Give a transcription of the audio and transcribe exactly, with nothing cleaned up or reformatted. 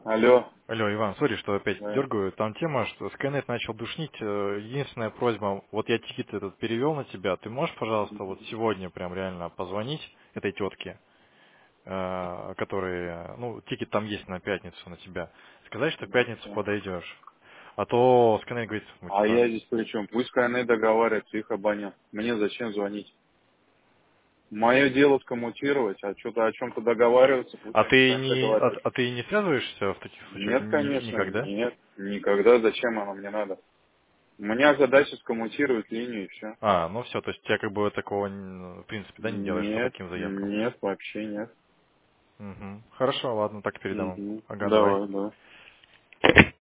Алло. Алло, Иван, сори, что опять Да. дергаю. Там тема, что Skynet начал душнить. Э, Единственная просьба, вот я тикет этот перевел на тебя. Ты можешь, пожалуйста, вот сегодня прям реально позвонить этой тетке, э, которая, ну, тикет там есть на пятницу на тебя. Сказать, что в пятницу Да. подойдешь. А то Skynet говорит, ну, А я типа, здесь при чем? Пусть они договариваются, их абонент. Мне зачем звонить? Мое дело скоммутировать, а что-то о чем-то договариваться, пусть а они ты сами не, а, договариваются. а ты не связываешься в таких случаях Нет, Ни- конечно, никогда? нет. Никогда. Зачем оно мне надо? У меня задача скоммутировать линию и все. А, ну все, то есть у тебя как бы такого, н- в принципе, да, не делаешь по Нет, таким заявкам. нет, вообще нет. Мгм. Хорошо, ладно, так передам. Мгм. Ага, давай. Давай, давай.